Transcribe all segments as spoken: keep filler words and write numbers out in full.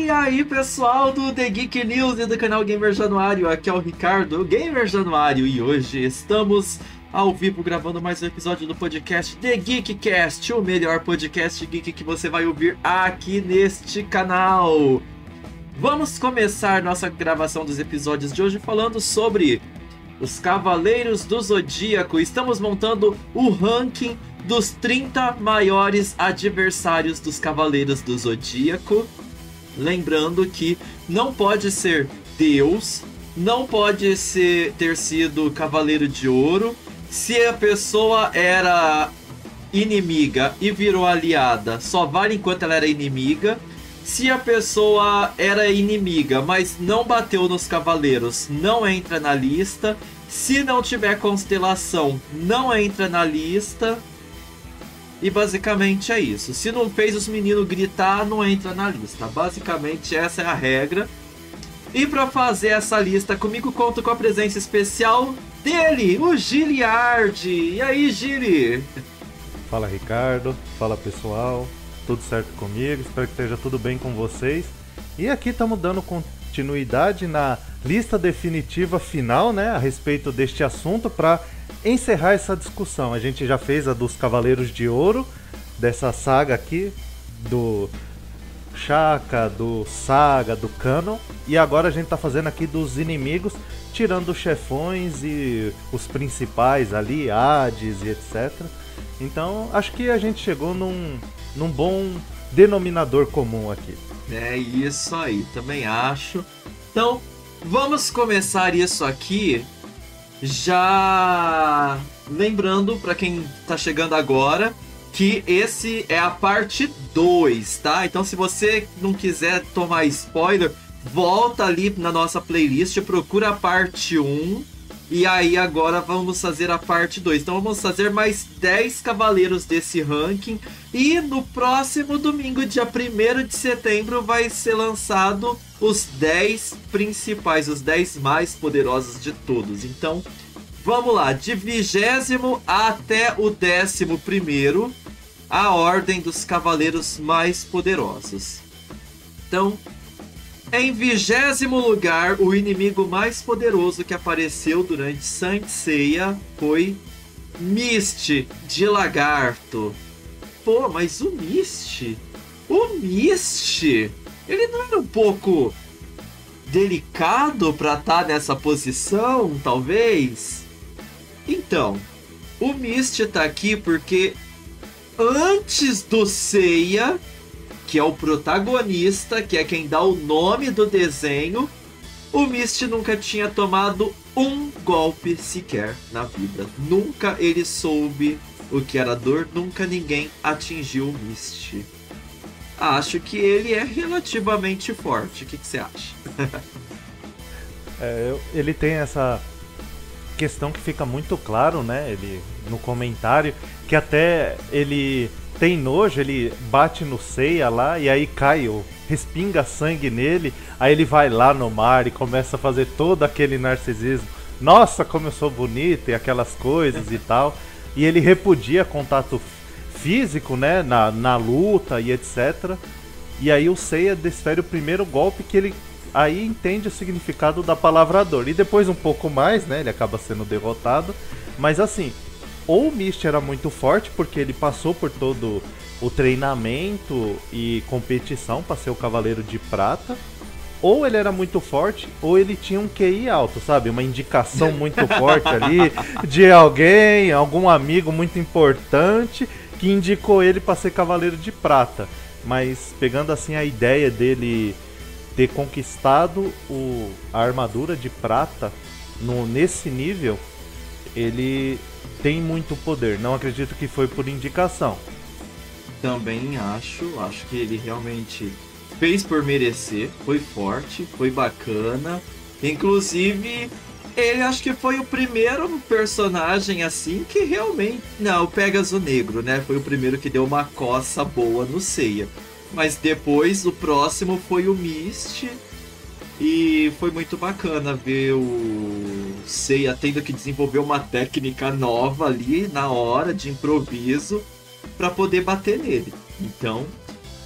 E aí, pessoal do The Geek News e do canal Gamer Januário, aqui é o Ricardo, o Gamer Januário, e hoje estamos ao vivo gravando mais um episódio do podcast The Geekcast, o melhor podcast geek que você vai ouvir aqui neste canal. Vamos começar nossa gravação dos episódios de hoje falando sobre os Cavaleiros do Zodíaco. Estamos montando o ranking dos trinta maiores adversários dos Cavaleiros do Zodíaco. Lembrando que não pode ser Deus, não pode ser, ter sido Cavaleiro de Ouro. Se a pessoa era inimiga e virou aliada, só vale enquanto ela era inimiga. Se a pessoa era inimiga, mas não bateu nos Cavaleiros, não entra na lista. Se não tiver constelação, não entra na lista. E basicamente é isso. Se não fez os meninos gritar, não entra na lista. Basicamente essa é a regra. E para fazer essa lista comigo, conto com a presença especial dele, o Giliard. E aí, Gili? Fala, Ricardo. Fala, pessoal. Tudo certo comigo? Espero que esteja tudo bem com vocês. E aqui estamos dando continuidade na lista definitiva final, né, a respeito deste assunto, para encerrar essa discussão. A gente já fez a dos Cavaleiros de Ouro, dessa saga aqui, do Shaka, do Saga, do Kano, e agora a gente tá fazendo aqui dos inimigos, tirando os chefões e os principais ali, Hades e etcétera. Então, acho que a gente chegou num, num bom denominador comum aqui. É isso aí, também acho. Então, vamos começar isso aqui já lembrando para quem tá chegando agora que esse é a parte dois, tá? Então se você não quiser tomar spoiler, volta ali na nossa playlist, procura a parte um e aí agora vamos fazer a parte dois. Então vamos fazer mais dez cavaleiros desse ranking e no próximo domingo, dia primeiro de setembro, vai ser lançado os dez principais, os dez mais poderosos de todos. Então, vamos lá, de vigésimo até o décimo primeiro, a ordem dos cavaleiros mais poderosos. Então, em vigésimo lugar, o inimigo mais poderoso que apareceu durante Saint Seiya foi Mist de Lagarto. Pô, mas o Mist, o Mist... ele não era um pouco delicado para estar nessa posição, talvez? Então, o Mist tá aqui porque antes do Seiya, que é o protagonista, que é quem dá o nome do desenho, o Mist nunca tinha tomado um golpe sequer na vida. Nunca ele soube o que era dor, nunca ninguém atingiu o Mist. Acho que ele é relativamente forte. O que, que você acha? É, ele tem essa questão que fica muito claro, né? Ele, no comentário, que até ele tem nojo, ele bate no Seiya lá e aí cai, respinga sangue nele. Aí ele vai lá no mar e começa a fazer todo aquele narcisismo. Nossa, como eu sou bonito e aquelas coisas e tal. E ele repudia contato físico, né, na, na luta e etcétera. E aí o Seiya desfere o primeiro golpe que ele aí entende o significado da palavra dor. E depois um pouco mais, né, ele acaba sendo derrotado. Mas assim, ou o Mist era muito forte porque ele passou por todo o treinamento e competição para ser o Cavaleiro de Prata, ou ele era muito forte, ou ele tinha um Q I alto, sabe? Uma indicação muito forte ali de alguém, algum amigo muito importante que indicou ele para ser Cavaleiro de Prata. Mas pegando assim a ideia dele ter conquistado o, a armadura de prata no, nesse nível, ele tem muito poder. Não acredito que foi por indicação. Também acho, acho que ele realmente fez por merecer, foi forte, foi bacana. Inclusive, ele acho que foi o primeiro personagem assim que realmente... Não, o Pégaso Negro, né? Foi o primeiro que deu uma coça boa no Seiya. Mas depois, o próximo foi o Mist. E foi muito bacana ver o Seiya tendo que desenvolver uma técnica nova ali, na hora, de improviso, para poder bater nele. Então,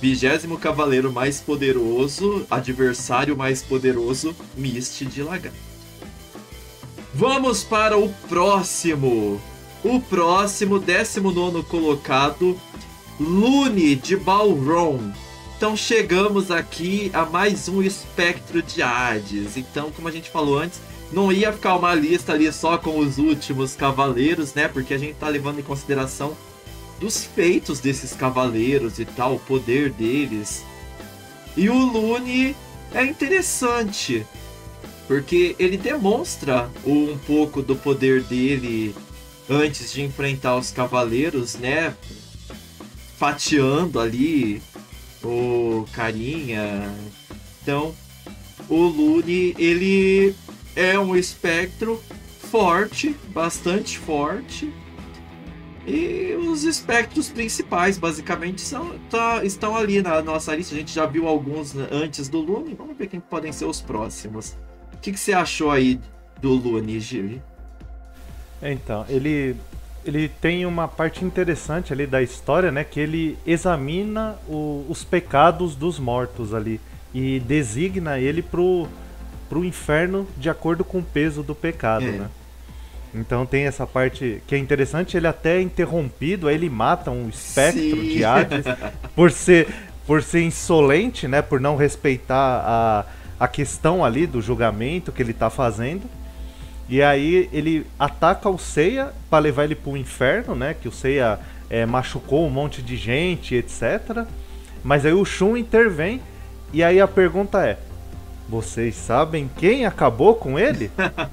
Vigésimo cavaleiro mais poderoso, adversário mais poderoso, Mist de Lagarto. Vamos para o próximo. O próximo, décimo nono colocado, Lune de Balron. Então chegamos aqui a mais um espectro de Hades. Então, como a gente falou antes, não ia ficar uma lista ali só com os últimos cavaleiros, né? Porque a gente tá levando em consideração dos feitos desses cavaleiros e tal, o poder deles. E o Lune é interessante, porque ele demonstra um pouco do poder dele antes de enfrentar os cavaleiros, né? Fatiando ali o carinha. Então, o Lune, ele é um espectro forte, bastante forte. E os espectros principais, basicamente, são, tá, estão ali na nossa lista. A gente já viu alguns antes do Lune. Vamos ver quem podem ser os próximos. O que, que você achou aí do Lune, Gili? Então, ele, ele tem uma parte interessante ali da história, né? Que ele examina o, os pecados dos mortos ali e designa ele pro, pro inferno de acordo com o peso do pecado, é. né? Então tem essa parte que é interessante, ele até é interrompido, aí ele mata um espectro Sim. de Hades por ser, por ser insolente, né? Por não respeitar a, a questão ali do julgamento que ele tá fazendo. E aí ele ataca o Seiya para levar ele pro inferno, né? Que o Seiya é, machucou um monte de gente, etcétera. Mas aí o Shun intervém e aí a pergunta é: vocês sabem quem acabou com ele?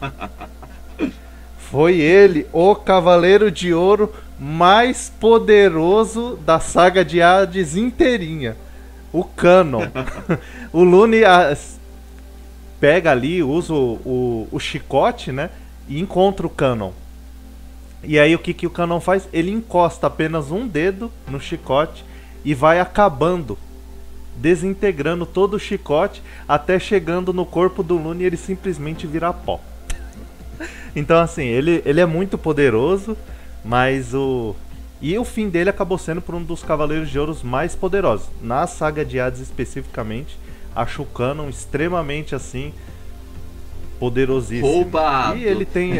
Foi ele, o Cavaleiro de Ouro mais poderoso da saga de Hades inteirinha, o Canon. O Lune a, pega ali, usa o, o, o chicote, né, e encontra o Canon. E aí o que, que o Canon faz? Ele encosta apenas um dedo no chicote e vai acabando, desintegrando todo o chicote, até chegando no corpo do Lune e ele simplesmente vira pó. Então, assim, ele, ele é muito poderoso, mas o... E o fim dele acabou sendo por um dos Cavaleiros de Ouro mais poderosos. Na saga de Hades especificamente, acho o Canon extremamente, assim, poderosíssimo. Roubado! E ele tem...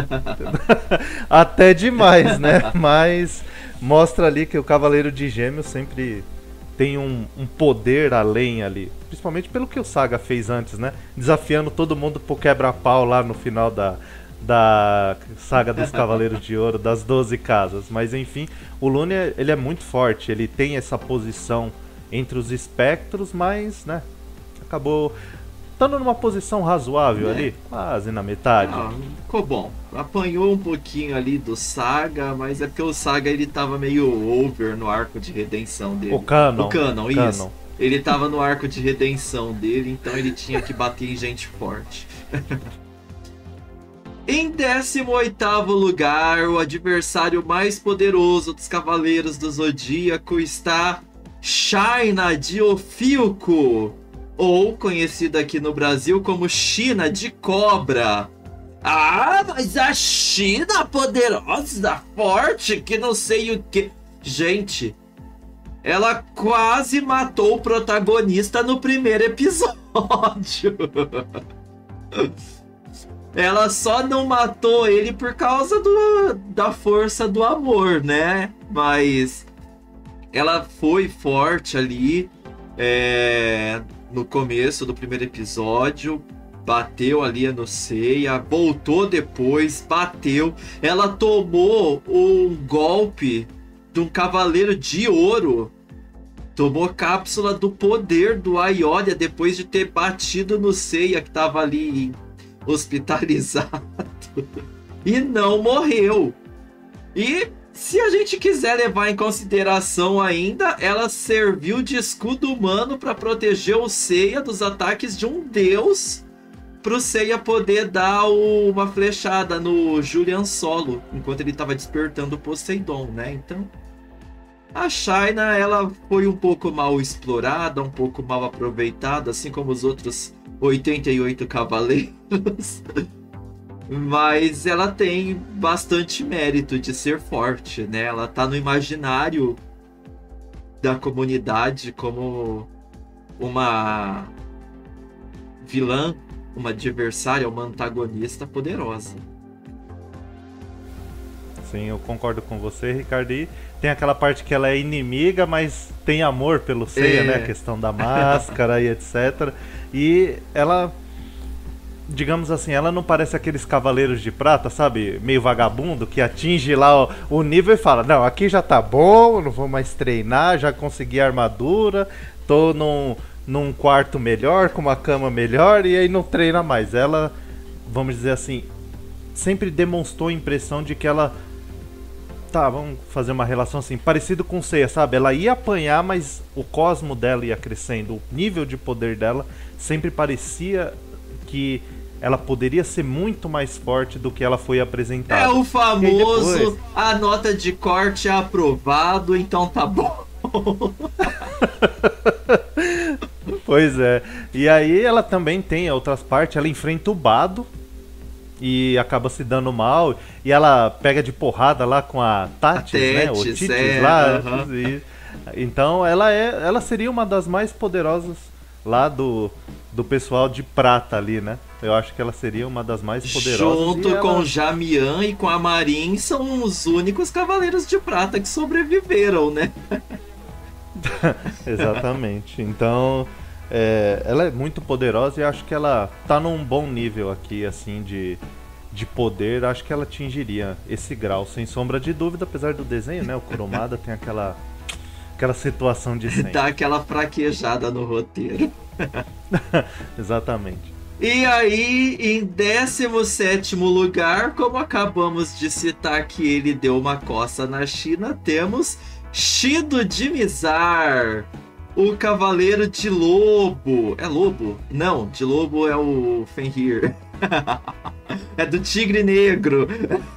Até demais, né? Mas mostra ali que o Cavaleiro de Gêmeos sempre tem um, um poder além ali. Principalmente pelo que o Saga fez antes, né? Desafiando todo mundo pro quebra-pau lá no final da... da saga dos Cavaleiros de Ouro, das doze casas. Mas enfim, o Lune, ele é muito forte, ele tem essa posição entre os espectros, mas, né, acabou estando numa posição razoável é. ali, quase na metade. Ah, ficou bom. Apanhou um pouquinho ali do Saga, mas é porque o Saga, ele tava meio over no arco de redenção dele. O Canon. O Canon, Canon. isso. Ele tava no arco de redenção dele, então ele tinha que bater em gente forte. Em décimo oitavo lugar, o adversário mais poderoso dos Cavaleiros do Zodíaco está China de Ophiuco, ou conhecida aqui no Brasil como China de Cobra. Ah, mas a China poderosa, forte, que não sei o que... Gente, ela quase matou o protagonista no primeiro episódio. Ela só não matou ele por causa do, da força do amor, né? Mas ela foi forte ali é, no começo do primeiro episódio. Bateu ali no Seiya, voltou depois, bateu. Ela tomou um golpe de um Cavaleiro de Ouro. Tomou cápsula do poder do Aiolia depois de ter batido no Seiya, que tava ali hospitalizado, e não morreu. E se a gente quiser levar em consideração ainda, ela serviu de escudo humano para proteger o Seiya dos ataques de um deus, pro Seiya poder dar o, uma flechada no Julian Solo enquanto ele estava despertando o Poseidon, né? Então a China, ela foi um pouco mal explorada, um pouco mal aproveitada, assim como os outros oitenta e oito cavaleiros. Mas ela tem bastante mérito de ser forte, né? Ela tá no imaginário da comunidade como uma vilã, uma adversária, uma antagonista poderosa. Sim, eu concordo com você, Ricardo. E tem aquela parte que ela é inimiga, mas tem amor pelo Seiya, É. né? A questão da máscara e etcétera. E ela, digamos assim, ela não parece aqueles cavaleiros de prata, sabe? Meio vagabundo, que atinge lá o, o nível e fala: não, aqui já tá bom, não vou mais treinar, já consegui a armadura, tô num, num quarto melhor, com uma cama melhor, e aí não treina mais. Ela, vamos dizer assim, sempre demonstrou a impressão de que ela... Tá, vamos fazer uma relação assim, parecido com Seiya, sabe? Ela ia apanhar, mas o cosmo dela ia crescendo, o nível de poder dela sempre parecia que ela poderia ser muito mais forte do que ela foi apresentada. É o famoso, depois... a nota de corte é aprovado, então tá bom. Pois é. E aí ela também tem outras partes, ela enfrenta o Bado e acaba se dando mal, e ela pega de porrada lá com a Tatis, a né? Tetis, O Titis é, lá. uh-huh. E, então ela é, ela seria uma das mais poderosas lá do, do pessoal de prata ali, né? Eu acho que ela seria uma das mais poderosas. Junto ela... com Jamian e com a Marin, são os únicos cavaleiros de prata que sobreviveram, né? Exatamente. Então, é, ela é muito poderosa e acho que ela tá num bom nível aqui, assim, de, de poder. Acho que ela atingiria esse grau, sem sombra de dúvida, apesar do desenho, né? O Kurumada tem aquela, aquela situação de sempre. Dá aquela fraquejada no roteiro. Exatamente. E aí, em décimo sétimo lugar, como acabamos de citar que ele deu uma coça na China, temos Shido de Mizar, o Cavaleiro de Lobo. É Lobo? Não, de Lobo é o Fenrir. É do Tigre Negro.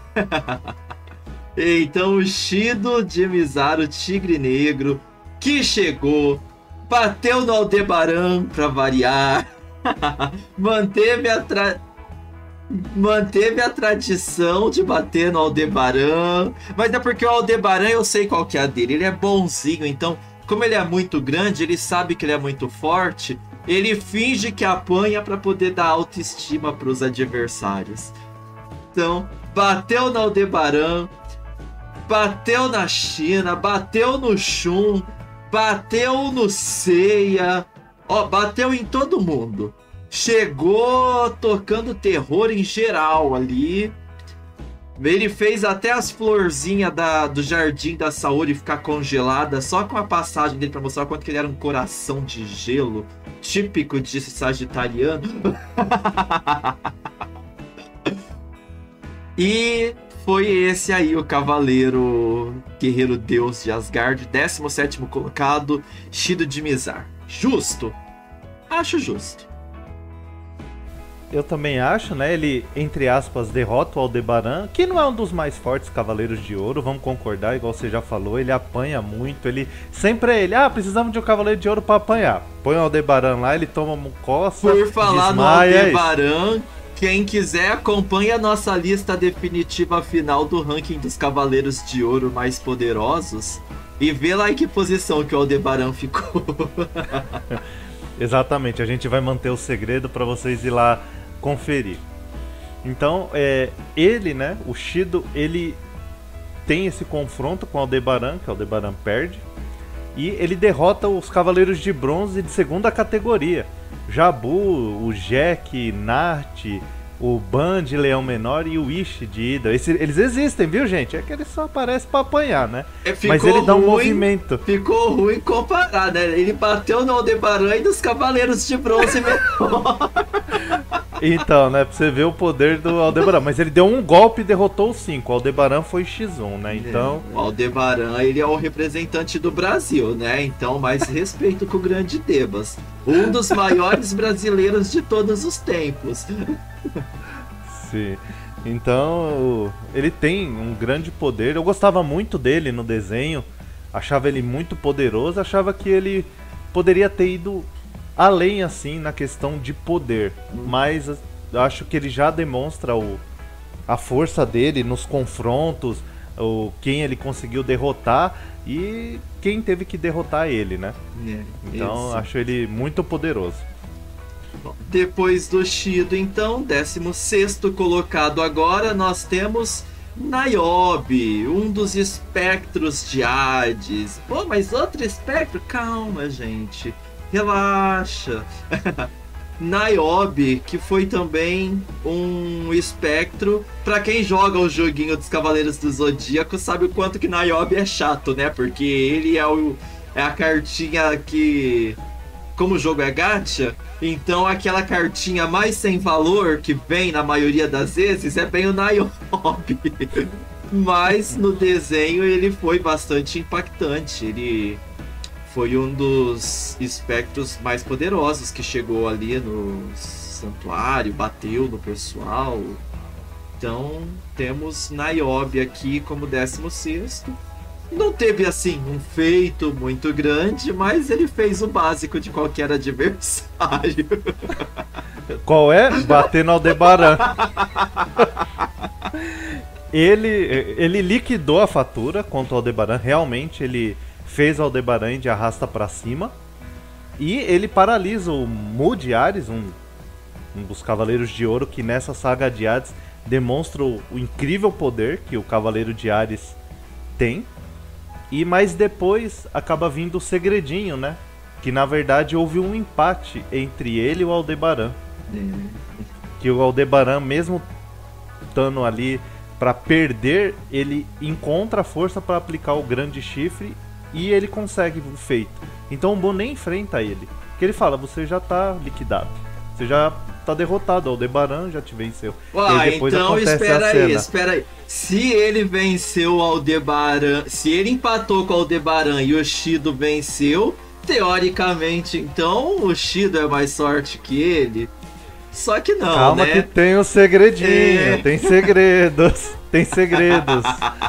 Então, o Shido de Mizar, o Tigre Negro, que chegou, bateu no Aldebaran pra variar. Manteve a tra... Manteve a tradição de bater no Aldebaran. Mas é porque o Aldebaran eu sei qual que é a dele. Ele é bonzinho, então, como ele é muito grande, ele sabe que ele é muito forte. Ele finge que apanha para poder dar autoestima para os adversários. Então, bateu no Aldebaran, bateu na China, bateu no Shun, bateu no Seiya. Ó, bateu em todo mundo. Chegou tocando terror em geral ali. Ele fez até as florzinhas da, do jardim da Saori ficar congelada só com a passagem dele pra mostrar quanto que ele era um coração de gelo. Típico de sagitariano. E foi esse aí o Cavaleiro Guerreiro Deus de Asgard, décimo sétimo colocado, Shido de Mizar. Justo? Acho justo. Eu também acho, né? Ele, entre aspas, derrota o Aldebaran, que não é um dos mais fortes Cavaleiros de Ouro, vamos concordar, igual você já falou, ele apanha muito, ele... Sempre é ele, ah, precisamos de um Cavaleiro de Ouro pra apanhar. Põe o Aldebaran lá, ele toma um coça, Por falar desmaia, no Aldebaran, quem quiser acompanha a nossa lista definitiva final do ranking dos Cavaleiros de Ouro mais poderosos e vê lá em que posição que o Aldebaran ficou. Exatamente, a gente vai manter o segredo para vocês ir lá conferir. Então, é, ele, né, o Shido, ele tem esse confronto com o Aldebaran, que o Aldebaran perde, e ele derrota os Cavaleiros de Bronze de segunda categoria. Jabu, o Jack, Nart, o Ban de Leão Menor e o Ishi de Hydra. Esse, eles existem, viu, gente? É que eles só aparecem pra apanhar, né? É, mas ele dá um ruim, movimento. Ficou ruim comparar, né? Ele bateu no Aldebaran e dos Cavaleiros de Bronze menor. Então, né? Pra você ver o poder do Aldebaran. Mas ele deu um golpe e derrotou os cinco. O Aldebaran foi xis um, né? Então... É, o Aldebaran, ele é o representante do Brasil, né? Então, mais respeito com o grande Tebas. Um dos maiores brasileiros de todos os tempos. Sim. Então, ele tem um grande poder. Eu gostava muito dele no desenho. Achava ele muito poderoso. Achava que ele poderia ter ido além, assim, na questão de poder. Mas acho que ele já demonstra o, a força dele nos confrontos. o, quem ele conseguiu derrotar e quem teve que derrotar ele, né? É, então isso. acho ele muito poderoso. Bom, depois do Shido, então, décimo sexto colocado agora, nós temos Niobe, um dos espectros de Hades. Pô, mas outro espectro? Calma, gente. Relaxa. Niobe, que foi também um espectro. Pra quem joga o joguinho dos Cavaleiros do Zodíaco, sabe o quanto que Niobe é chato, né? Porque ele é, o, é a cartinha que... Como o jogo é gacha, então aquela cartinha mais sem valor que vem na maioria das vezes é bem o Niobe. Mas no desenho ele foi bastante impactante. Ele foi um dos espectros mais poderosos que chegou ali no santuário, bateu no pessoal. Então temos Niobe aqui como décimo sexto. Não teve, assim, um feito muito grande, mas ele fez o básico de qualquer adversário. Qual é? Bater no Aldebaran. ele, ele liquidou a fatura contra o Aldebaran. Realmente, ele fez o Aldebaran de arrasta pra cima. E ele paralisa o Mu de Ares, um, um dos Cavaleiros de Ouro, que nessa saga de Hades demonstra o, o incrível poder que o Cavaleiro de Ares tem. E mais depois acaba vindo o segredinho, né? Que na verdade houve um empate entre ele e o Aldebaran. Hum. Que o Aldebaran, mesmo estando ali para perder, ele encontra a força para aplicar o grande chifre e ele consegue o feito. Então o Buu nem enfrenta ele. Porque ele fala, você já tá liquidado. Você já tá derrotado, o Aldebaran já te venceu. Uai, então espera aí, espera aí. Se ele venceu o Aldebaran, se ele empatou com o Aldebaran e o Shido venceu, teoricamente, então, o Shido é mais sorte que ele. Só que não, Calma, né? que tem um segredinho, É. tem segredos, tem segredos.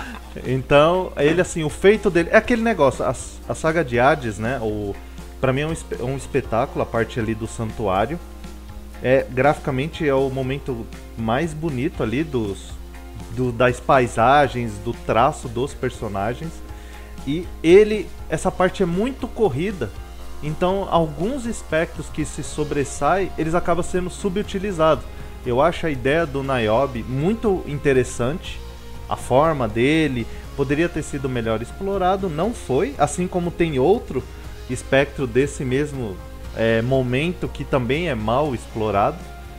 Então, ele assim, o feito dele... É aquele negócio, a, a saga de Hades, né? O, pra mim é um, espe- um espetáculo, a parte ali do santuário. É, graficamente é o momento mais bonito ali dos, do, das paisagens, do traço dos personagens. E ele, essa parte é muito corrida. Então alguns espectros que se sobressaem, eles acabam sendo subutilizados. Eu acho a ideia do Niobe muito interessante. A forma dele poderia ter sido melhor explorado, não foi. Assim como tem outro espectro desse mesmo... É, momento que também é mal explorado,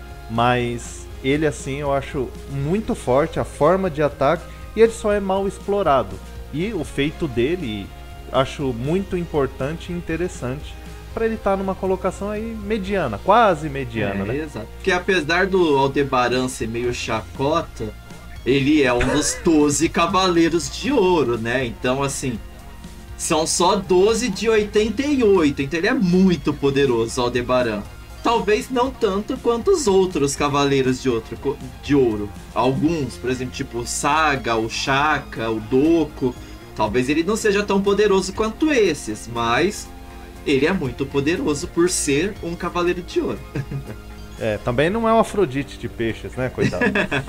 mas ele assim eu acho muito forte, a forma de ataque, e ele só é mal explorado. E o feito dele acho muito importante e interessante para ele estar tá numa colocação aí mediana, quase mediana, é, né? Exato. Porque apesar do Aldebaran ser meio chacota, ele é um dos doze Cavaleiros de Ouro, né? Então assim, são só doze de oitenta e oito, então ele é muito poderoso, Aldebaran. Talvez não tanto quanto os outros Cavaleiros de, outro, de Ouro. Alguns, por exemplo, tipo o Saga, o Shaka, o Doko. Talvez ele não seja tão poderoso quanto esses, mas ele é muito poderoso por ser um Cavaleiro de Ouro. É, também não é um Afrodite de peixes, né, coitado?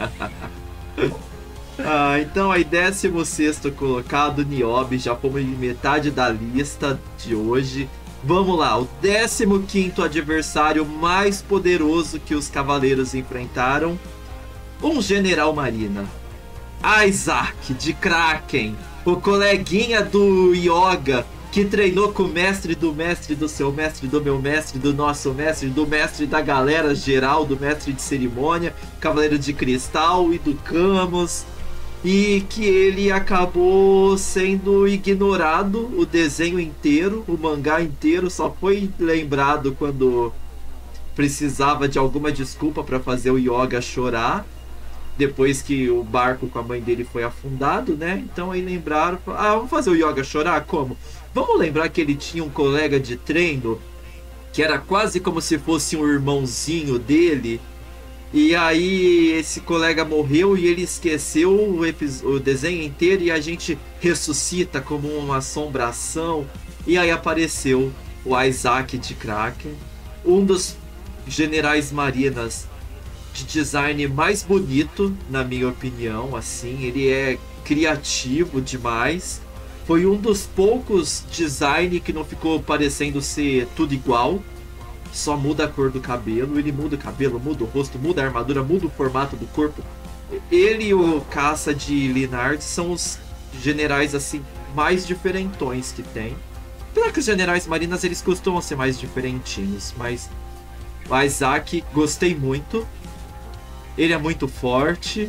Ah, então aí décimo sexto colocado, Niobe, já fomos em metade da lista de hoje. Vamos lá, o décimo quinto adversário mais poderoso que os cavaleiros enfrentaram, um general marina, Isaac de Kraken, o coleguinha do Yoga, que treinou com o mestre do mestre do seu mestre, do meu mestre, do nosso mestre, do mestre da galera geral, do mestre de cerimônia, Cavaleiro de Cristal e do Camus. E que ele acabou sendo ignorado, o desenho inteiro, o mangá inteiro, só foi lembrado quando precisava de alguma desculpa para fazer o Yoga chorar, depois que o barco com a mãe dele foi afundado, né? Então aí lembraram, ah, vamos fazer o Yoga chorar? Como? Vamos lembrar que ele tinha um colega de treino que era quase como se fosse um irmãozinho dele. E aí esse colega morreu e ele esqueceu o, o desenho inteiro e a gente ressuscita como uma assombração. E aí apareceu o Isaac de Kraken, um dos generais marinas de design mais bonito, na minha opinião. Assim, ele é criativo demais. Foi um dos poucos design que não ficou parecendo ser tudo igual. Só muda a cor do cabelo. Ele muda o cabelo, muda o rosto, muda a armadura, muda o formato do corpo. Ele e o Caça de Linard são os generais assim mais diferentões que tem. Claro que os generais marinas eles costumam ser mais diferentinhos, mas o Isaac gostei muito. Ele é muito forte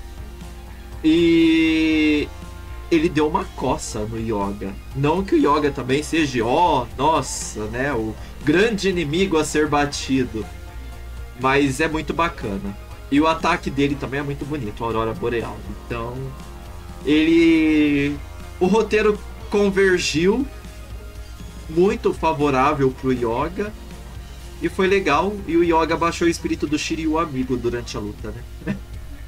e ele deu uma coça no Yoga. Não que o Yoga também seja, ó, oh, nossa, né, o grande inimigo a ser batido, mas é muito bacana. E o ataque dele também é muito bonito, a Aurora Boreal. Então, ele... o roteiro convergiu muito favorável pro Yoga. E foi legal. E o Yoga baixou o espírito do Shiryu amigo durante a luta, né?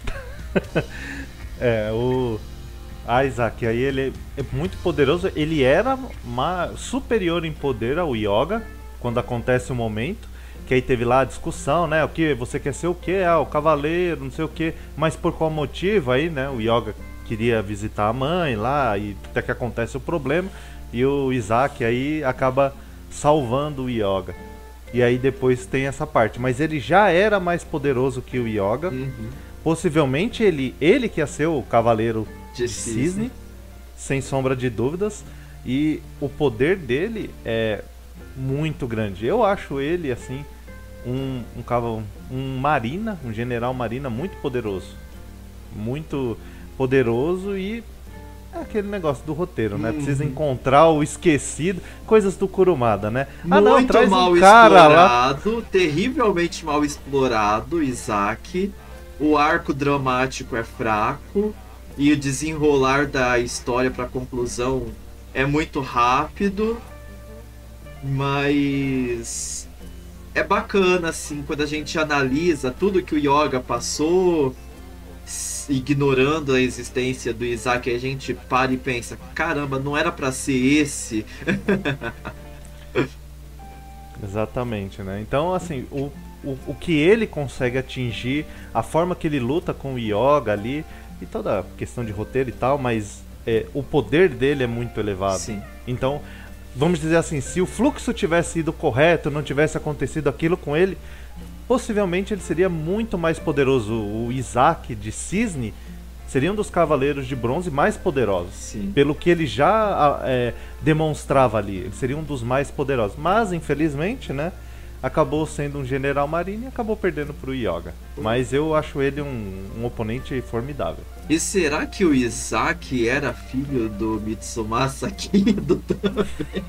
É, o Isaac aí, ele é muito poderoso. Ele era uma... superior em poder ao Yoga quando acontece o momento. Que aí teve lá a discussão, né? O que você quer ser o quê? Ah, o cavaleiro, não sei o quê. Mas por qual motivo aí, né? O Yoga queria visitar a mãe lá e até que acontece o problema. E o Isaac aí acaba salvando o Yoga. E aí depois tem essa parte. Mas ele já era mais poderoso que o Yoga. Uhum. Possivelmente ele, ele que ia ser o cavaleiro de, de cisne, cisne, sem sombra de dúvidas. E o poder dele é muito grande. Eu acho ele, assim... Um, um, cavalo, um marina, um general marina muito poderoso. Muito poderoso e é aquele negócio do roteiro, uhum. né? Precisa encontrar o esquecido, coisas do Kurumada, né? Muito ah, não, traz mal um cara explorado, lá. Terrivelmente mal explorado, Isaac. O arco dramático é fraco e o desenrolar da história para conclusão é muito rápido, mas é bacana, assim, quando a gente analisa tudo que o Yoga passou, ignorando a existência do Isaac, a gente para e pensa, caramba, não era pra ser esse. Exatamente, né? Então, assim, o, o, o que ele consegue atingir, a forma que ele luta com o Yoga ali, e toda a questão de roteiro e tal, mas é, o poder dele é muito elevado. Sim. Então... vamos dizer assim, se o fluxo tivesse ido correto, não tivesse acontecido aquilo com ele, possivelmente ele seria muito mais poderoso. O Isaac de Cisne seria um dos cavaleiros de bronze mais poderosos. Sim. Pelo que ele já é, demonstrava ali, ele seria um dos mais poderosos. Mas, infelizmente, né, acabou sendo um general marinho e acabou perdendo pro Yoga. Mas eu acho ele um, um oponente formidável. E será que o Isaac era filho do Mitsumasa Kido também?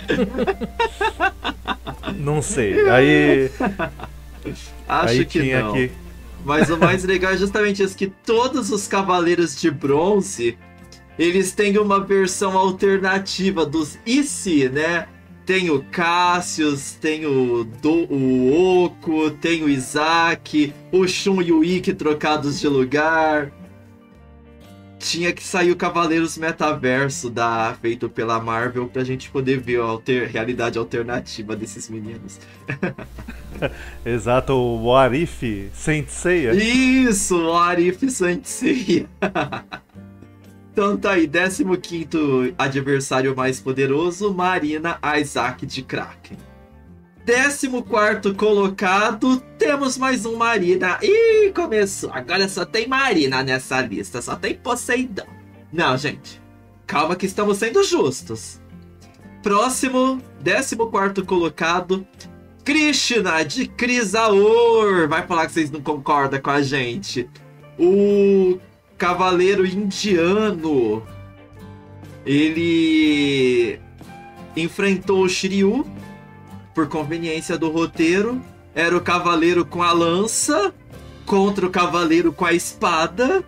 Não sei. Aí. Acho aí que tinha não. Que... Mas o mais legal é justamente isso, que todos os Cavaleiros de Bronze, eles têm uma versão alternativa dos E C, né? Tem o Cassius, tem o, Do, o Oco, tem o Isaac, o Shun e o Ikki trocados de lugar. Tinha que sair o Cavaleiros Metaverso da, feito pela Marvel pra gente poder ver a alter, realidade alternativa desses meninos. Exato, o Arif Saint Seiya. Isso, o Arif Saint Seiya. Então tá aí, décimo quinto adversário mais poderoso, Marina Isaac de Kraken. décimo quarto colocado, temos mais um Marina. Ih, começou. Agora só tem Marina nessa lista, só tem Poseidon. Não, gente, calma que estamos sendo justos. Próximo, décimo quarto colocado, Krishna de Chrysaor. Vai falar que vocês não concordam com a gente. O cavaleiro indiano. Ele enfrentou o Shiryu por conveniência do roteiro. Era o cavaleiro com a lança contra o cavaleiro com a espada.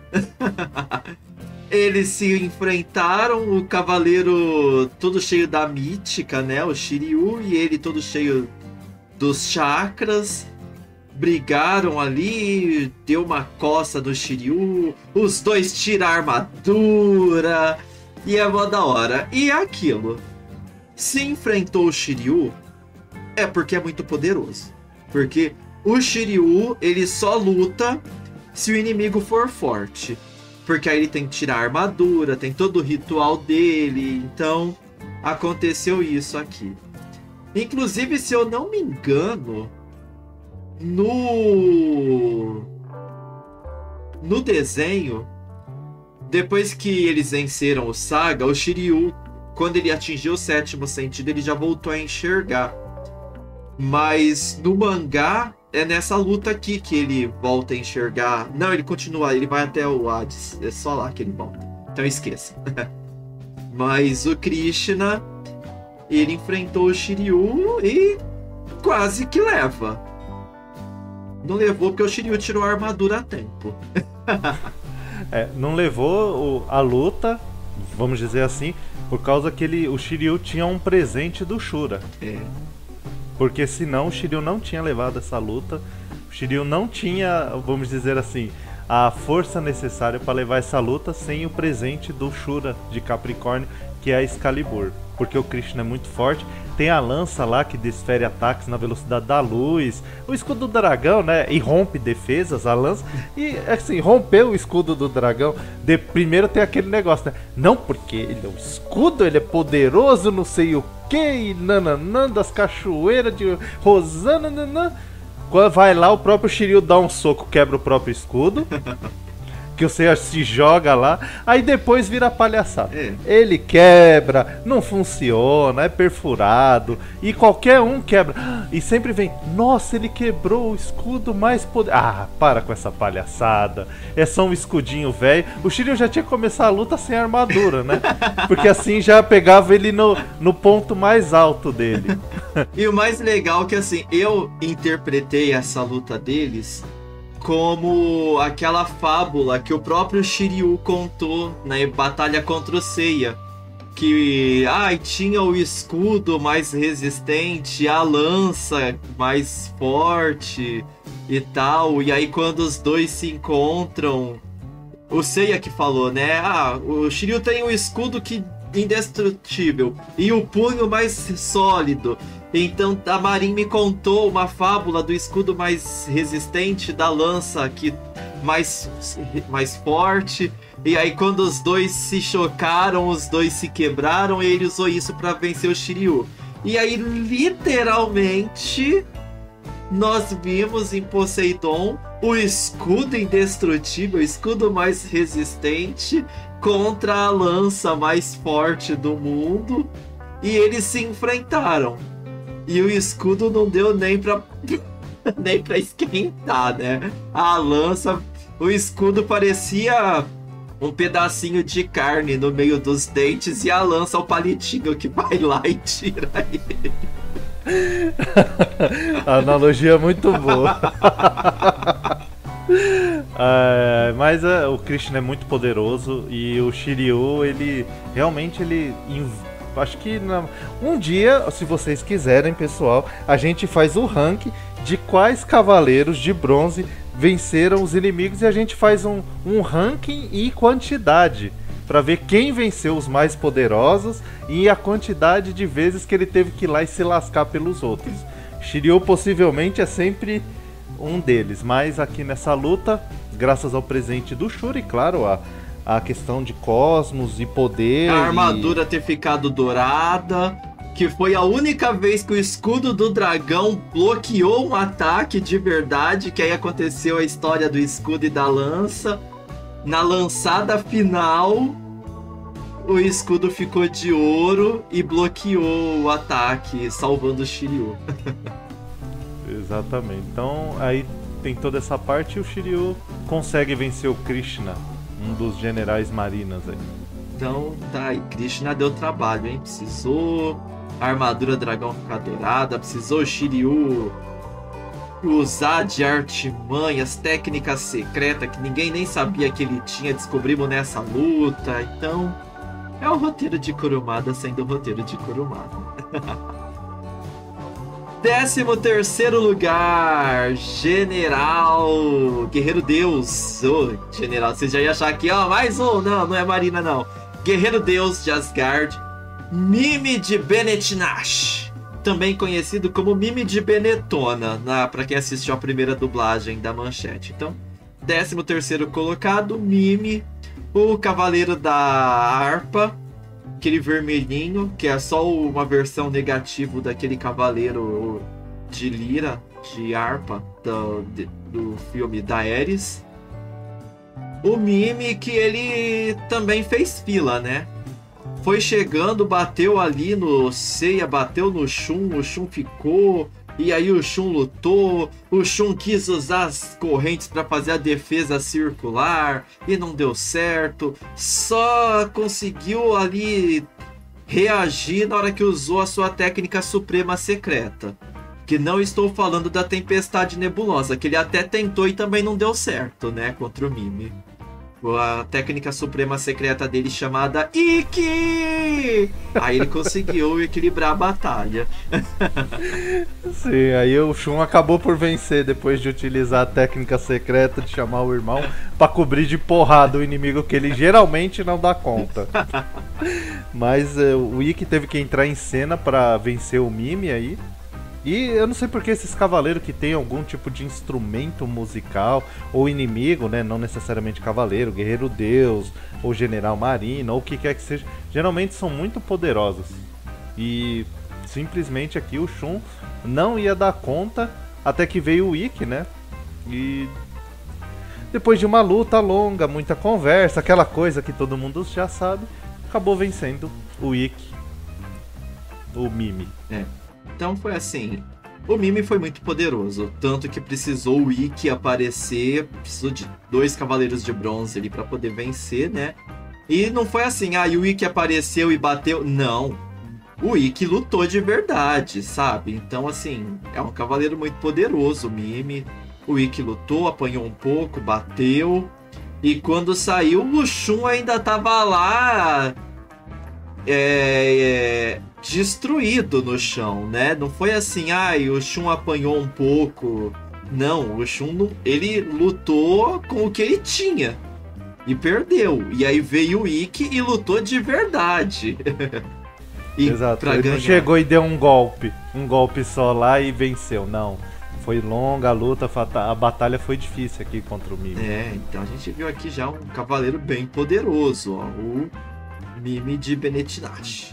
Eles se enfrentaram, o cavaleiro todo cheio da mítica, né, o Shiryu, e ele todo cheio dos chakras. Brigaram ali, deu uma coça do Shiryu, os dois tiram a armadura, e é mó da hora. E é aquilo, se enfrentou o Shiryu, é porque é muito poderoso. Porque o Shiryu, ele só luta se o inimigo for forte. porque aí ele tem que tirar a armadura, tem todo o ritual dele, então aconteceu isso aqui. Inclusive, se eu não me engano, no no desenho, depois que eles venceram o Saga, o Shiryu, quando ele atingiu o sétimo sentido, ele já voltou a enxergar. Mas no mangá, é nessa luta aqui que ele volta a enxergar. Não, ele continua, ele vai até o Hades. É só lá que ele volta. Então esqueça. Mas o Krishna, ele enfrentou o Shiryu e quase que leva. Não levou porque o Shiryu tirou a armadura a tempo. É, não levou o, a luta, vamos dizer assim, por causa que ele, o Shiryu tinha um presente do Shura. É. Porque senão o Shiryu não tinha levado essa luta. O Shiryu não tinha, vamos dizer assim, a força necessária para levar essa luta sem o presente do Shura de Capricórnio, que é a Excalibur. Porque o Krishna é muito forte. Tem a lança lá que desfere ataques na velocidade da luz. O escudo do dragão, né? E rompe defesas, a lança. E assim, rompeu o escudo do dragão. De, primeiro tem aquele negócio, né? Não, porque ele é um escudo, ele é poderoso, não sei o que. E nananã, das cachoeiras de Rosana, nananã. Quando vai lá, o próprio Shiryu dá um soco, quebra o próprio escudo. Que o Seiya se joga lá, aí depois vira palhaçada. É. Ele quebra, não funciona, é perfurado, e qualquer um quebra. E sempre vem, nossa, ele quebrou o escudo mais poderoso. Ah, para com essa palhaçada. É só um escudinho velho. O Shiryu já tinha começado a luta sem armadura, né? Porque assim já pegava ele no, no ponto mais alto dele. E o mais legal é que assim, eu interpretei essa luta deles como aquela fábula que o próprio Shiryu contou na batalha contra o Seiya. Que ai, tinha o escudo mais resistente, a lança mais forte e tal. E aí quando os dois se encontram, o Seiya que falou, né? Ah, o Shiryu tem um escudo que indestrutível e o punho mais sólido. Então a Marin me contou uma fábula do escudo mais resistente, da lança que mais, mais forte. E aí quando os dois se chocaram, os dois se quebraram, e ele usou isso para vencer o Shiryu. E aí literalmente nós vimos em Poseidon o escudo indestrutível, o escudo mais resistente contra a lança mais forte do mundo. E eles se enfrentaram. E o escudo não deu nem pra, nem pra esquentar, né? A lança, o escudo parecia um pedacinho de carne no meio dos dentes, e a lança é o palitinho que vai lá e tira ele. A analogia é muito boa. É, mas é, o Krishna é muito poderoso, e o Shiryu, ele realmente ele acho que na... um dia, se vocês quiserem, pessoal, a gente faz o ranking de quais cavaleiros de bronze venceram os inimigos, e a gente faz um, um ranking e quantidade para ver quem venceu os mais poderosos e a quantidade de vezes que ele teve que ir lá e se lascar pelos outros. Shiryu possivelmente é sempre um deles, mas aqui nessa luta, graças ao presente do Shura, e claro, a a questão de cosmos e poder. A armadura e... ter ficado dourada, que foi a única vez que o escudo do dragão bloqueou um ataque de verdade, que aí aconteceu a história do escudo e da lança. Na lançada final, o escudo ficou de ouro e bloqueou o ataque, salvando o Shiryu. Exatamente. Então aí tem toda essa parte, e o Shiryu consegue vencer o Krishna, um dos generais marinas aí. Então, tá, e Krishna deu trabalho, hein? Precisou a armadura dragão ficar dourada, precisou o Shiryu usar de artimanhas, técnicas secretas que ninguém nem sabia que ele tinha, descobrimos nessa luta. Então, é o roteiro de Kurumada sendo o roteiro de Kurumada. Décimo terceiro lugar, General Guerreiro Deus. Ô, oh, General, você já ia achar aqui, ó, mais um. Não, não é Marina, não. Guerreiro Deus de Asgard, Mimi de Benetnash, também conhecido como Mimi de Benetona, na, pra quem assistiu a primeira dublagem da Manchete. Então, décimo terceiro colocado, Mimi, o Cavaleiro da Harpa, aquele vermelhinho, que é só uma versão negativa daquele cavaleiro de lira, de harpa, do, do filme da Ares. O Mime, que ele também fez fila, né? Foi chegando, bateu ali no Seiya, bateu no Shun, o Shun ficou, e aí o Shun lutou, o Shun quis usar as correntes para fazer a defesa circular, e não deu certo, só conseguiu ali reagir na hora que usou a sua técnica suprema secreta. Que não estou falando da Tempestade Nebulosa, que ele até tentou e também não deu certo, né, contra o Mime. A técnica suprema secreta dele chamada Ikki! Aí ele conseguiu equilibrar a batalha. Sim, aí o Shun acabou por vencer depois de utilizar a técnica secreta de chamar o irmão pra cobrir de porrada o inimigo que ele geralmente não dá conta. Mas uh, o Ikki teve que entrar em cena pra vencer o Mime aí. E eu não sei porque esses cavaleiros que tem algum tipo de instrumento musical ou inimigo, né? Não necessariamente cavaleiro, guerreiro deus ou general marino ou o que quer que seja, geralmente são muito poderosos. E simplesmente aqui o Shun não ia dar conta até que veio o Ikki, né? E depois de uma luta longa, muita conversa, aquela coisa que todo mundo já sabe, acabou vencendo o Ikki, o Mime. É. Então foi assim, o Mime foi muito poderoso, tanto que precisou o Ikki aparecer, precisou de dois cavaleiros de bronze ali para poder vencer, né? E não foi assim, ah, e o Ikki apareceu e bateu, não. O Ikki lutou de verdade, sabe? Então assim, é um cavaleiro muito poderoso, o Mime. O Ikki lutou, apanhou um pouco, bateu, e quando saiu, o Shun ainda tava lá... É, é, destruído no chão, né? Não foi assim, ai, ah, o Shun apanhou um pouco. Não, o Shun, ele lutou com o que ele tinha e perdeu. E aí veio o Ikki e lutou de verdade. E exato, ele ganhar... não chegou e deu um golpe, um golpe só lá e venceu, não. Foi longa a luta, a batalha foi difícil aqui contra o Mime. É, então a gente viu aqui já um cavaleiro bem poderoso, ó, o Mime de Benetinashi.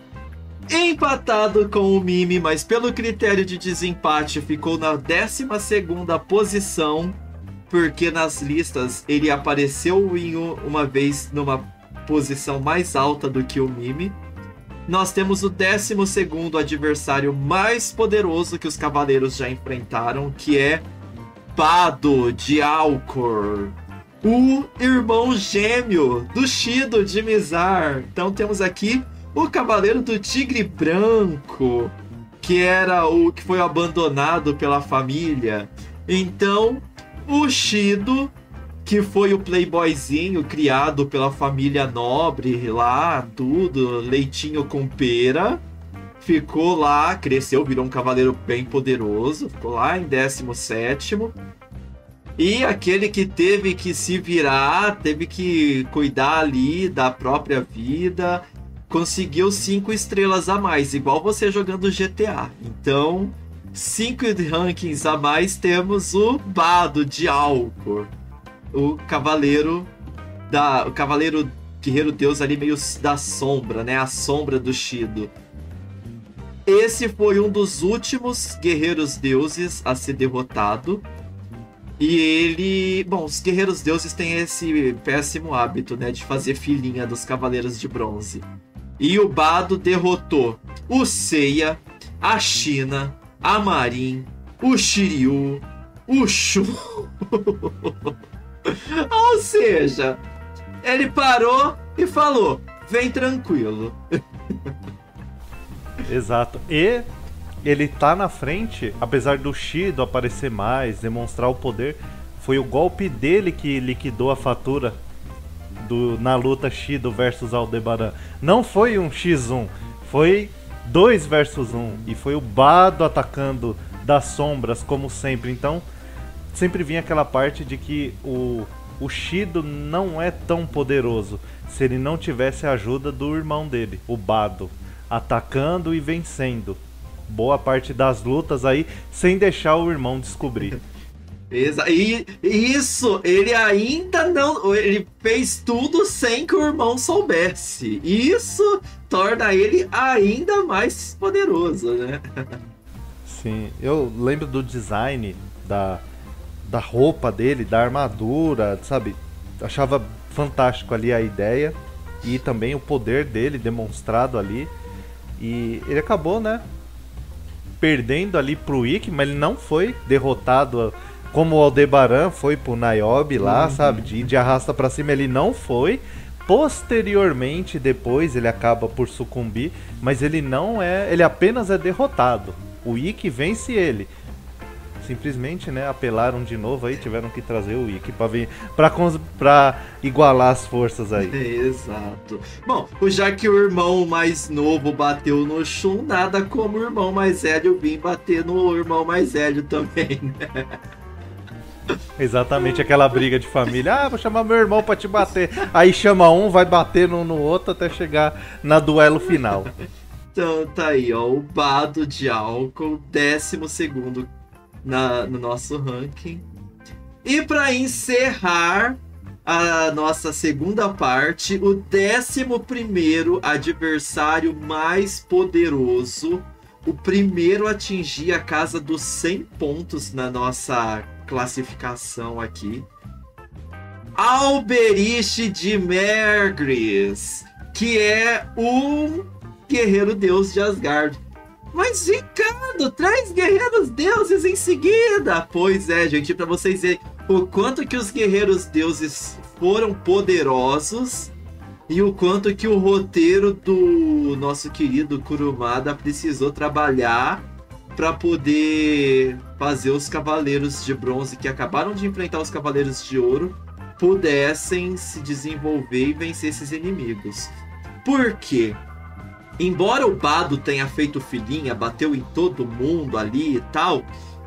Empatado com o Mime, mas pelo critério de desempate ficou na décima segunda posição, porque nas listas ele apareceu em uma vez numa posição mais alta do que o Mime. Nós temos o décimo segundo adversário mais poderoso que os cavaleiros já enfrentaram, que é Bado de Alcor, o irmão gêmeo do Shido de Mizar. Então temos aqui o Cavaleiro do Tigre Branco, que era o que foi abandonado pela família. Então, o Shido, que foi o playboyzinho criado pela família nobre lá, tudo, leitinho com pera, ficou lá, cresceu, virou um cavaleiro bem poderoso, ficou lá em décimo sétimo. E aquele que teve que se virar, teve que cuidar ali da própria vida, conseguiu cinco estrelas a mais, igual você jogando G T A. Então, cinco rankings a mais, temos o Bado de Alcor, o cavaleiro da, o cavaleiro guerreiro deus ali meio da sombra, né? A sombra do Shido. Esse foi um dos últimos guerreiros deuses a ser derrotado. E ele... Bom, os guerreiros deuses têm esse péssimo hábito, né? De fazer filhinha dos cavaleiros de bronze. E o Bado derrotou o Seiya, a China, a Marin, o Shiryu, o Shun. Ou seja, ele parou e falou, vem tranquilo. Exato. E ele tá na frente, apesar do Shido aparecer mais, demonstrar o poder, foi o golpe dele que liquidou a fatura do, na luta Shido versus Aldebaran. Não foi um xis um, foi dois versus um. E foi o Bado atacando das sombras, como sempre. Então, sempre vinha aquela parte de que o, o Shido não é tão poderoso se ele não tivesse a ajuda do irmão dele, o Bado, atacando e vencendo boa parte das lutas aí, sem deixar o irmão descobrir. Exa e isso, ele ainda não. Ele fez tudo sem que o irmão soubesse. Isso torna ele ainda mais poderoso, né? Sim, eu lembro do design da, da roupa dele, da armadura, sabe? Achava fantástico ali a ideia e também o poder dele demonstrado ali. E ele acabou, né? Perdendo ali pro Ikki, mas ele não foi derrotado. Como o Aldebaran foi pro Niobe lá, uhum. sabe? De, de arrasta pra cima, ele não foi. Posteriormente, depois, ele acaba por sucumbir. Mas ele não é... Ele apenas é derrotado. O Ikki vence ele. Simplesmente, né? Apelaram de novo aí, tiveram que trazer o Ikki pra, vir, pra, pra igualar as forças aí. Exato. Bom, já que o irmão mais novo bateu no Shun, nada como o irmão mais velho vir bater no irmão mais velho também, né? Exatamente, aquela briga de família. Ah, vou chamar meu irmão pra te bater. Aí chama um, vai bater no, no outro até chegar na duelo final. Então tá aí, ó, o Bado de álcool, décimo segundo na, no nosso ranking. E pra encerrar a nossa segunda parte, o décimo primeiro adversário mais poderoso, o primeiro a atingir a casa dos cem pontos na nossa classificação aqui. Alberich de Mergris, que é um guerreiro deus de Asgard. Mas, Ricardo, traz guerreiros deuses em seguida. Pois é, gente, para vocês verem o quanto que os guerreiros deuses foram poderosos e o quanto que o roteiro do nosso querido Kurumada precisou trabalhar para poder fazer os Cavaleiros de Bronze, que acabaram de enfrentar os Cavaleiros de Ouro, pudessem se desenvolver e vencer esses inimigos. Por quê? Embora o Bado tenha feito filhinha, bateu em todo mundo ali e tal,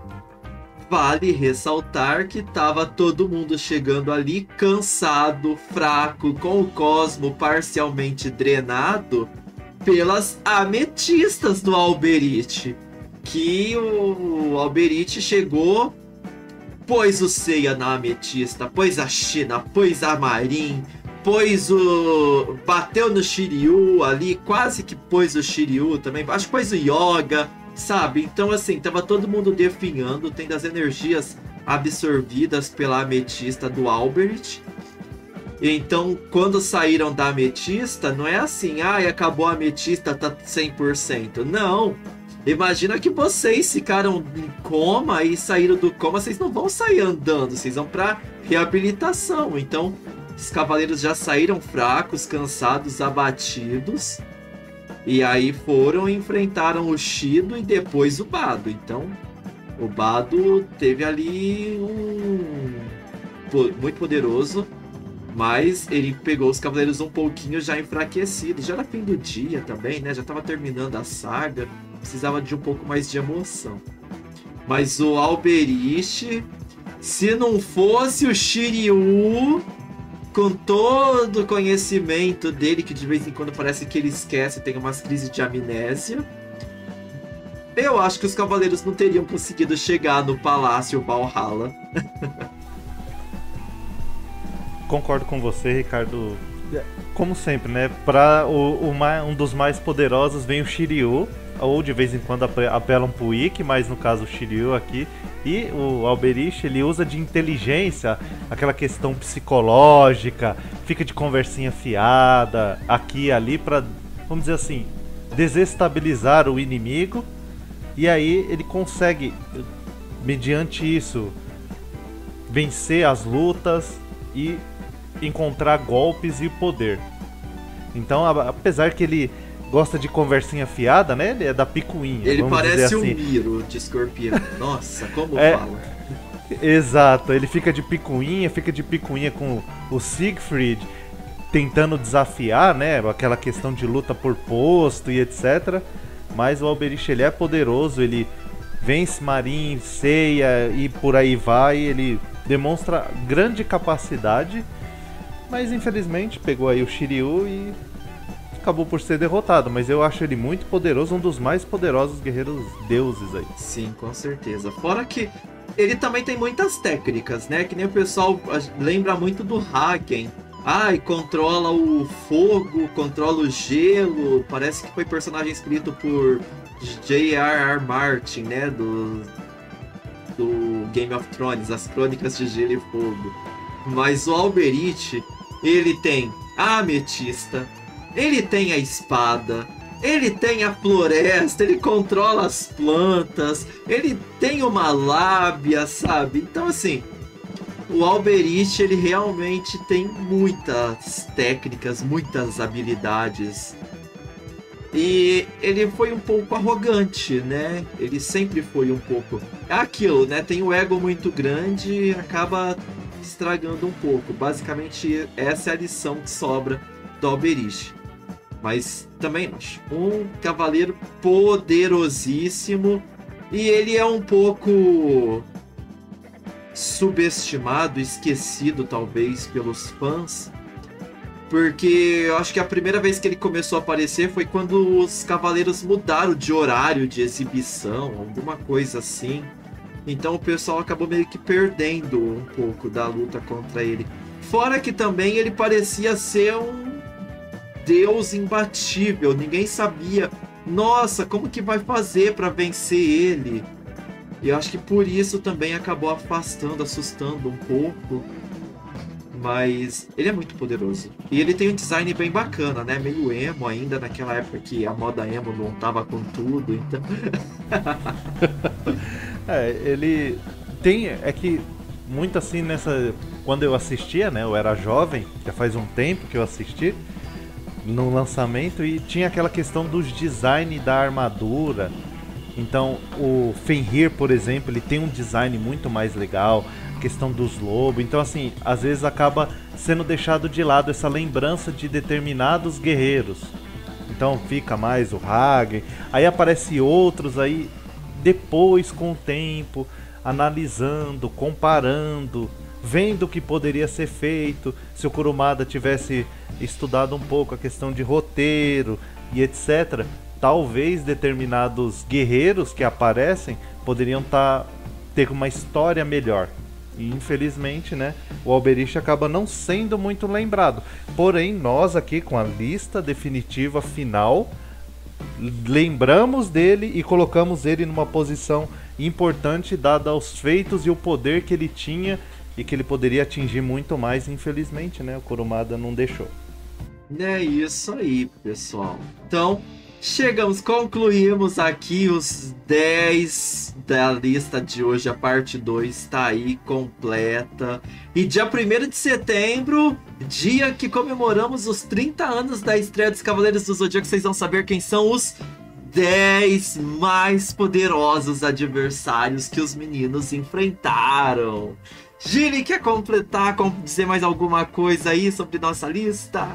vale ressaltar que tava todo mundo chegando ali cansado, fraco, com o cosmo parcialmente drenado pelas ametistas do Alberich. Que o Alberich chegou, pôs o Seiya na ametista, pôs a China, pôs a Marin, pôs o... bateu no Shiryu ali, quase que pôs o Shiryu também, acho que pôs o Yoga, sabe? Então assim, tava todo mundo definhando, tendo as energias absorvidas pela ametista do Alberich. Então, quando saíram da ametista, não é assim, ah, acabou a ametista, tá cem por cento. Não! Imagina que vocês ficaram em coma e saíram do coma, vocês não vão sair andando, vocês vão pra reabilitação. Então, os cavaleiros já saíram fracos, cansados, abatidos. E aí foram e enfrentaram o Shido e depois o Bado. Então, o Bado teve ali um... muito poderoso, mas ele pegou os cavaleiros um pouquinho já enfraquecidos. Já era fim do dia também, né? Já tava terminando a saga. Precisava de um pouco mais de emoção. Mas o Alberich, se não fosse o Shiryu, com todo o conhecimento dele, que de vez em quando parece que ele esquece, tem umas crises de amnésia, eu acho que os cavaleiros não teriam conseguido chegar no Palácio Valhalla. Concordo com você, Ricardo. Como sempre, né? Para o, o, um dos mais poderosos vem o Shiryu, ou de vez em quando apelam pro Ikki, mas no caso o Shiryu aqui. E o Alberich, ele usa de inteligência, aquela questão psicológica, fica de conversinha fiada, aqui e ali, pra, vamos dizer assim, desestabilizar o inimigo. E aí ele consegue, mediante isso, vencer as lutas e encontrar golpes e poder. Então, apesar que ele gosta de conversinha fiada, né? Ele é da picuinha. Ele parece um assim. Miro de Escorpião. Nossa, como é, fala. Exato, ele fica de picuinha, fica de picuinha com o Siegfried, tentando desafiar, né? Aquela questão de luta por posto e etcétera. Mas o Alberich, ele é poderoso, ele vence Marin, Seiya e por aí vai. Ele demonstra grande capacidade, mas infelizmente pegou aí o Shiryu e acabou por ser derrotado, mas eu acho ele muito poderoso, um dos mais poderosos guerreiros deuses aí. Sim, com certeza. Fora que ele também tem muitas técnicas, né? Que nem o pessoal lembra muito do Hagen. Ai, controla o fogo, controla o gelo. Parece que foi personagem escrito por J R R Martin, né? Do, do Game of Thrones, as Crônicas de Gelo e Fogo. Mas o Alberich, ele tem a ametista, ele tem a espada, ele tem a floresta, ele controla as plantas, ele tem uma lábia, sabe? Então, assim, o Alberich, ele realmente tem muitas técnicas, muitas habilidades. E ele foi um pouco arrogante, né? Ele sempre foi um pouco... É aquilo, né? Tem o ego muito grande e acaba estragando um pouco. Basicamente, essa é a lição que sobra do Alberich. Mas também um cavaleiro poderosíssimo. E ele é um pouco subestimado, esquecido talvez pelos fãs. Porque eu acho que a primeira vez que ele começou a aparecer foi quando os cavaleiros mudaram de horário de exibição, alguma coisa assim. Então o pessoal acabou meio que perdendo um pouco da luta contra ele. Fora que também ele parecia ser um deus imbatível. Ninguém sabia, nossa, como que vai fazer para vencer ele? E eu acho que por isso também acabou afastando, assustando um pouco. Mas ele é muito poderoso. E ele tem um design bem bacana, né? Meio emo ainda, naquela época que a moda emo não tava com tudo, então... É, ele tem... É que muito assim nessa... Quando eu assistia, né? Eu era jovem, já faz um tempo que eu assisti no lançamento, e tinha aquela questão dos design da armadura. Então, o Fenrir, por exemplo, ele tem um design muito mais legal, a questão dos lobos. Então, assim, às vezes acaba sendo deixado de lado essa lembrança de determinados guerreiros. Então, fica mais o Hagen. Aí aparece outros aí, depois, com o tempo, analisando, comparando, vendo o que poderia ser feito. Se o Kurumada tivesse estudado um pouco a questão de roteiro e etcétera, talvez determinados guerreiros que aparecem poderiam tá, ter uma história melhor. E infelizmente, né, o Alberich acaba não sendo muito lembrado. Porém, nós aqui com a lista definitiva final, lembramos dele e colocamos ele numa posição importante, dada aos feitos e o poder que ele tinha e que ele poderia atingir muito mais. Infelizmente, né, o Kurumada não deixou. É isso aí, pessoal. Então, chegamos, concluímos aqui os dez da lista de hoje. A parte dois está aí completa. E dia primeiro de setembro, dia que comemoramos os trinta anos da estreia dos Cavaleiros do Zodíaco, vocês vão saber quem são os dez mais poderosos adversários que os meninos enfrentaram. Gili, quer completar, dizer mais alguma coisa aí sobre nossa lista?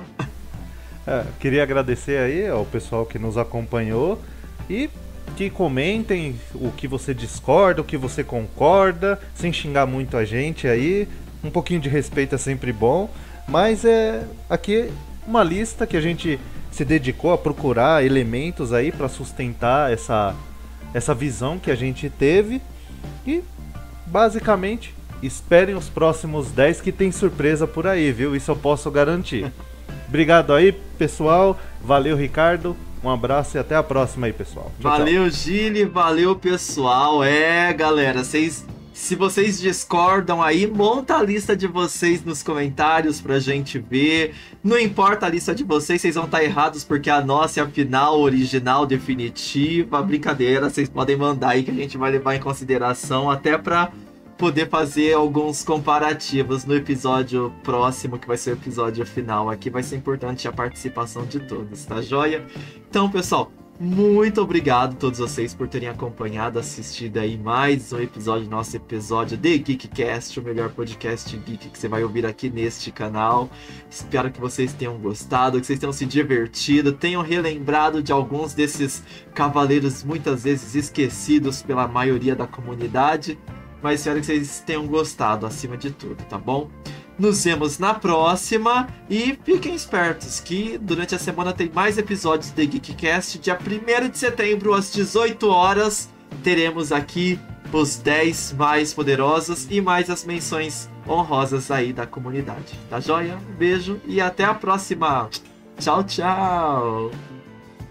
É, queria agradecer aí ao pessoal que nos acompanhou e que comentem o que você discorda, o que você concorda, sem xingar muito a gente aí. Um pouquinho de respeito é sempre bom, mas é aqui uma lista que a gente se dedicou a procurar elementos aí para sustentar essa, essa visão que a gente teve. E basicamente esperem os próximos dez que tem surpresa por aí, viu? Isso eu posso garantir. Obrigado aí, pessoal. Valeu, Ricardo. Um abraço e até a próxima aí, pessoal. Tchau, valeu, tchau. Gili. Valeu, pessoal. É, galera, vocês, se vocês discordam aí, monta a lista de vocês nos comentários pra gente ver. Não importa a lista de vocês, vocês vão estar errados porque a nossa é a final, original, definitiva. Brincadeira, vocês podem mandar aí que a gente vai levar em consideração até pra poder fazer alguns comparativos no episódio próximo, que vai ser o episódio final. Aqui vai ser importante a participação de todos, tá joia? Então, pessoal, muito obrigado a todos vocês por terem acompanhado, assistido aí mais um episódio, nosso episódio de GeekCast, o melhor podcast geek que você vai ouvir aqui neste canal. Espero que vocês tenham gostado, que vocês tenham se divertido, tenham relembrado de alguns desses cavaleiros muitas vezes esquecidos pela maioria da comunidade. Mas espero que vocês tenham gostado acima de tudo, tá bom? Nos vemos na próxima e fiquem espertos que durante a semana tem mais episódios de GeekCast. Dia primeiro de setembro, às dezoito horas, teremos aqui os dez mais poderosos e mais as menções honrosas aí da comunidade. Tá joia? Um beijo e até a próxima. Tchau, tchau.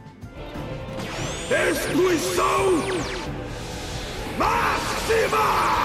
Destruição máxima!